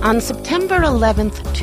On September 11th,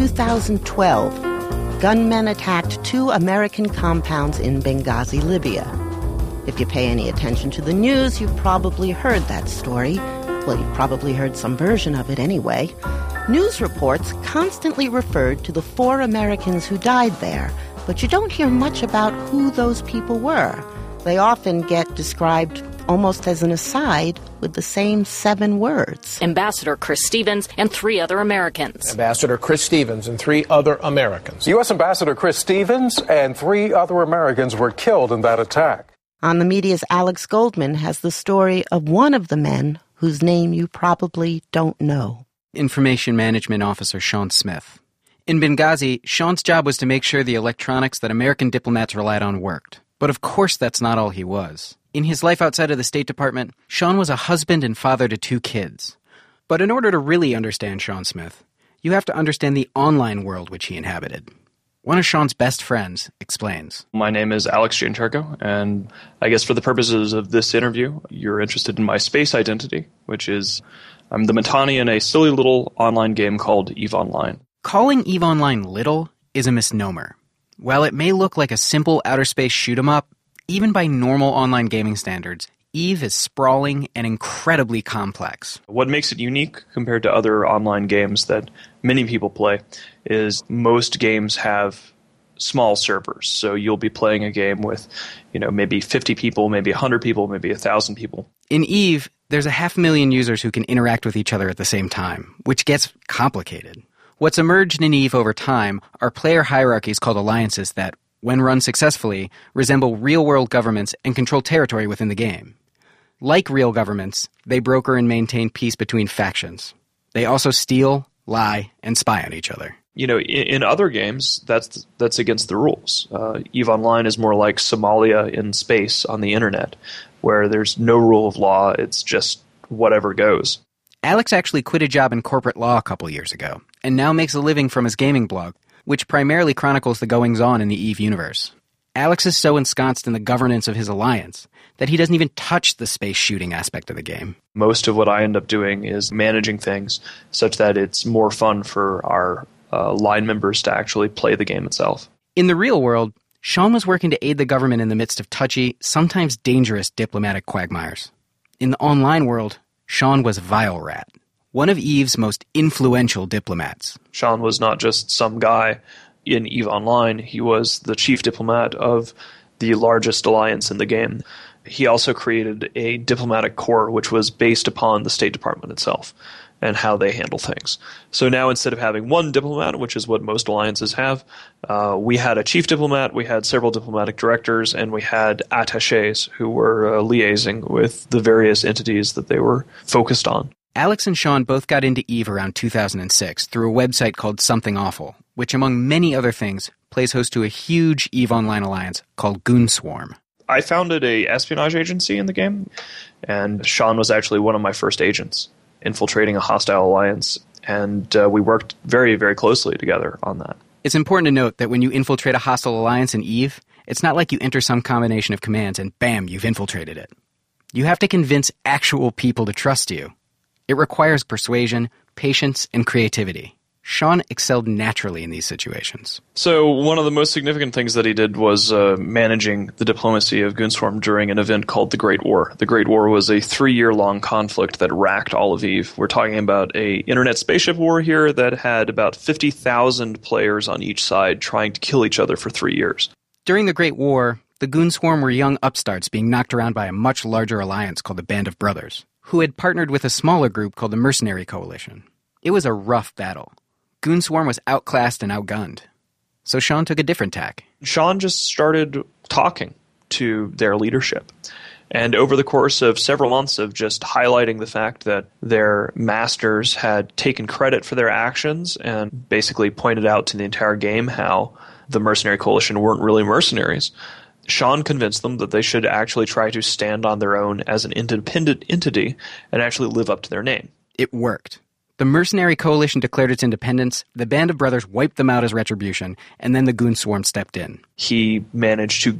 2012, gunmen attacked 2 American compounds in Benghazi, Libya. If you pay any attention to the news, you've probably heard that story. Well, you've probably heard some version of it anyway. News reports constantly referred to the 4 Americans who died there, but you don't hear much about who those people were. They often get described almost as an aside with the same 7 words. Ambassador Chris Stevens and 3 other Americans. Ambassador Chris Stevens and 3 other Americans. U.S. Ambassador Chris Stevens and 3 other Americans were killed in that attack. On the Media's Alex Goldman has the story of one of the men whose name you probably don't know. Information Management Officer Sean Smith. In Benghazi, Sean's job was to make sure the electronics that American diplomats relied on worked. But of course that's not all he was. In his life outside of the State Department, Sean was a husband and father to 2 kids. But in order to really understand Sean Smith, you have to understand the online world which he inhabited. One of Sean's best friends explains. My name is Alex Gianturco, and I guess for the purposes of this interview, you're interested in my space identity, which is I'm the Mittani in a silly little online game called EVE Online. Calling EVE Online little is a misnomer. While it may look like a simple outer space shoot-'em-up, even by normal online gaming standards, EVE is sprawling and incredibly complex. What makes it unique compared to other online games that many people play is most games have small servers. So you'll be playing a game with, maybe 50 people, maybe 100 people, maybe 1,000 people. In EVE, there's 500,000 users who can interact with each other at the same time, which gets complicated. What's emerged in EVE over time are player hierarchies called alliances that, when run successfully, resemble real-world governments and control territory within the game. Like real governments, they broker and maintain peace between factions. They also steal, lie, and spy on each other. In other games, that's against the rules. EVE Online is more like Somalia in space on the internet, where there's no rule of law, it's just whatever goes. Alex actually quit a job in corporate law a couple years ago, and now makes a living from his gaming blog, which primarily chronicles the goings-on in the EVE universe. Alex is so ensconced in the governance of his alliance that he doesn't even touch the space shooting aspect of the game. Most of what I end up doing is managing things such that it's more fun for our line members to actually play the game itself. In the real world, Sean was working to aid the government in the midst of touchy, sometimes dangerous diplomatic quagmires. In the online world, Sean was Vile Rat, one of EVE's most influential diplomats. Sean was not just some guy in EVE Online, he was the chief diplomat of the largest alliance in the game. He also created a diplomatic corps which was based upon the State Department itself and how they handle things. So now instead of having one diplomat, which is what most alliances have, we had a chief diplomat, we had several diplomatic directors, and we had attachés who were liaising with the various entities that they were focused on. Alex and Sean both got into EVE around 2006 through a website called Something Awful, which among many other things plays host to a huge EVE Online alliance called Goonswarm. I founded a espionage agency in the game, and Sean was actually one of my first agents, infiltrating a hostile alliance, and we worked very, very closely together on that. It's important to note that when you infiltrate a hostile alliance in EVE, it's not like you enter some combination of commands and bam, you've infiltrated it. You have to convince actual people to trust you. It requires persuasion, patience, and creativity. Sean excelled naturally in these situations. So one of the most significant things that he did was managing the diplomacy of Goonswarm during an event called the Great War. The Great War was a 3-year-long conflict that racked all of EVE. We're talking about a internet spaceship war here that had about 50,000 players on each side trying to kill each other for 3 years. During the Great War, the Goonswarm were young upstarts being knocked around by a much larger alliance called the Band of Brothers, who had partnered with a smaller group called the Mercenary Coalition. It was a rough battle. Goonswarm was outclassed and outgunned. So Sean took a different tack. Sean just started talking to their leadership. And over the course of several months of just highlighting the fact that their masters had taken credit for their actions and basically pointed out to the entire game how the Mercenary Coalition weren't really mercenaries, Sean convinced them that they should actually try to stand on their own as an independent entity and actually live up to their name. It worked. The Mercenary Coalition declared its independence, the Band of Brothers wiped them out as retribution, and then the Goonswarm stepped in. He managed to get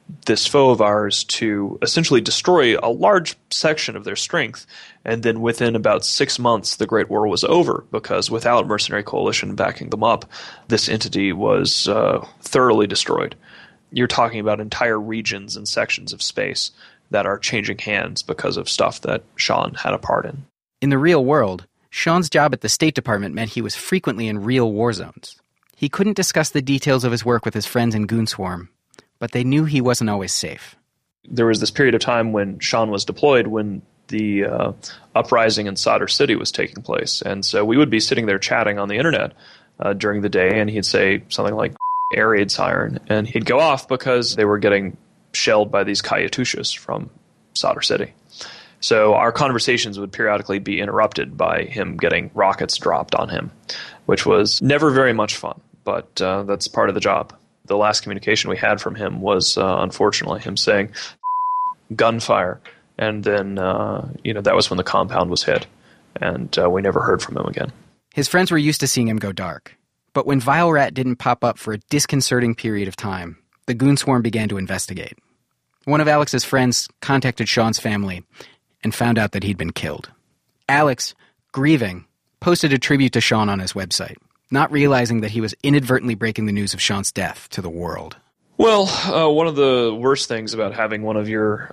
this foe of ours to essentially destroy a large section of their strength. And then within about 6 months, the Great War was over, because without Mercenary Coalition backing them up, this entity was thoroughly destroyed. You're talking about entire regions and sections of space that are changing hands because of stuff that Sean had a part in. In the real world, Sean's job at the State Department meant he was frequently in real war zones. He couldn't discuss the details of his work with his friends in Goonswarm, but they knew he wasn't always safe. There was this period of time when Sean was deployed when the uprising in Sadr City was taking place. And so we would be sitting there chatting on the internet during the day, and he'd say something like air raid siren, and he'd go off because they were getting shelled by these Katyushas from Sadr City. So our conversations would periodically be interrupted by him getting rockets dropped on him, which was never very much fun, but that's part of the job. The last communication we had from him was, unfortunately, him saying, gunfire. And then, that was when the compound was hit, and we never heard from him again. His friends were used to seeing him go dark. But when Vile Rat didn't pop up for a disconcerting period of time, the Goonswarm began to investigate. One of Alex's friends contacted Sean's family and found out that he'd been killed. Alex, grieving, posted a tribute to Sean on his website, not realizing that he was inadvertently breaking the news of Sean's death to the world. Well, one of the worst things about having one of your,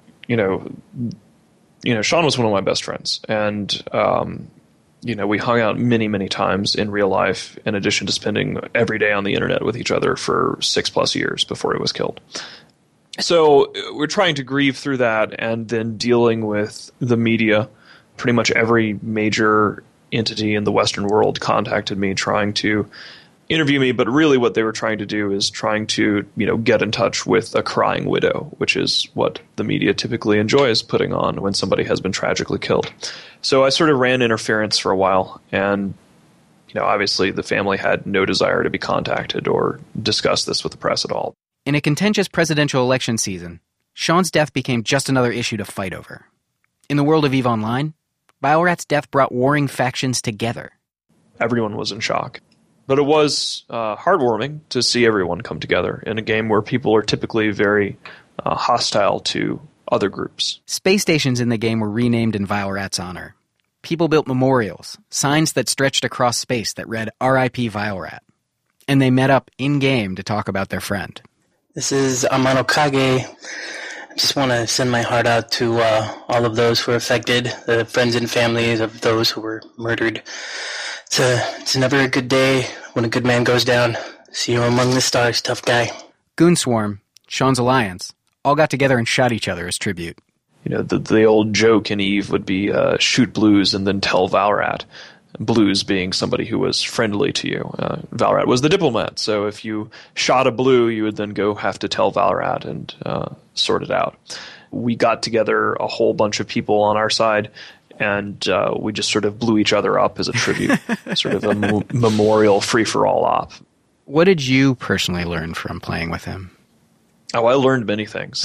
Sean was one of my best friends, and we hung out many, many times in real life, in addition to spending every day on the internet with each other for 6+ years before he was killed. So we're trying to grieve through that, and then dealing with the media. Pretty much every major entity in the Western world contacted me trying to interview me, but really what they were trying to do is trying to, get in touch with a crying widow, which is what the media typically enjoys putting on when somebody has been tragically killed. So I sort of ran interference for a while, and, obviously the family had no desire to be contacted or discuss this with the press at all. In a contentious presidential election season, Sean's death became just another issue to fight over. In the world of EVE Online, Vile Rat's death brought warring factions together. Everyone was in shock. But it was heartwarming to see everyone come together in a game where people are typically very hostile to other groups. Space stations in the game were renamed in Vile Rat's honor. People built memorials, signs that stretched across space that read R.I.P. Vile Rat. And they met up in-game to talk about their friend. This is Amano Kage. I just want to send my heart out to all of those who were affected, the friends and families of those who were murdered. It's never a good day when a good man goes down. See you among the stars, tough guy. Goonswarm, Sean's alliance, all got together and shot each other as tribute. The old joke in EVE would be shoot Blues and then tell Vile Rat. Blues being somebody who was friendly to you. Vile Rat was the diplomat, so if you shot a Blue, you would then go have to tell Vile Rat and sort it out. We got together a whole bunch of people on our side, and we just sort of blew each other up as a tribute, sort of a memorial free-for-all op. What did you personally learn from playing with him? Oh, I learned many things.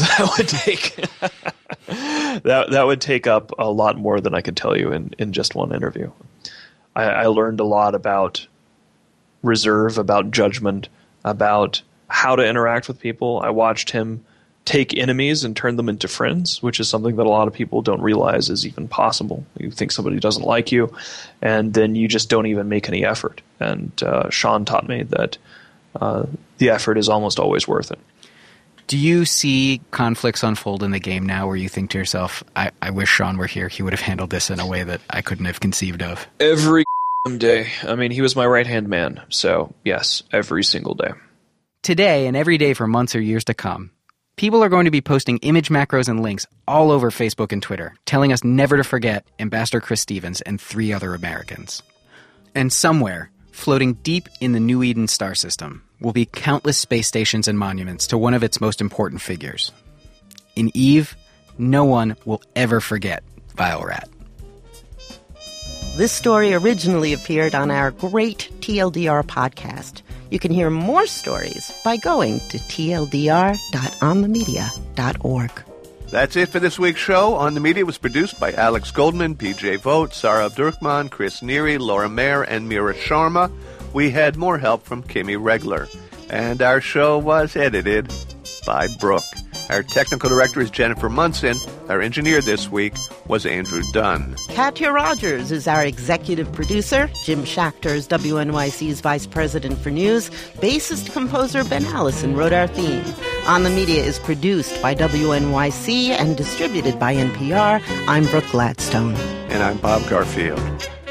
That would take up a lot more than I could tell you in just one interview. I learned a lot about reserve, about judgment, about how to interact with people. I watched him take enemies and turn them into friends, which is something that a lot of people don't realize is even possible. You think somebody doesn't like you, and then you just don't even make any effort. And Sean taught me that the effort is almost always worth it. Do you see conflicts unfold in the game now where you think to yourself, I wish Sean were here, he would have handled this in a way that I couldn't have conceived of? Every day. I mean, he was my right-hand man, so yes, every single day. Today and every day for months or years to come, people are going to be posting image macros and links all over Facebook and Twitter, telling us never to forget Ambassador Chris Stevens and 3 other Americans. And somewhere, floating deep in the New Eden star system, will be countless space stations and monuments to one of its most important figures. In EVE, no one will ever forget Vile Rat. This story originally appeared on our great TLDR podcast. You can hear more stories by going to tldr.onthemedia.org. That's it for this week's show. On the Media was produced by Alex Goldman, PJ Vogt, Sarah Abdurrahman, Chris Neary, Laura Mayer, and Mira Sharma. We had more help from Kimmy Regler. And our show was edited by Brooke. Our technical director is Jennifer Munson. Our engineer this week was Andrew Dunn. Katya Rogers is our executive producer. Jim Schachter is WNYC's vice president for news. Bassist-composer Ben Allison wrote our theme. On the Media is produced by WNYC and distributed by NPR. I'm Brooke Gladstone. And I'm Bob Garfield.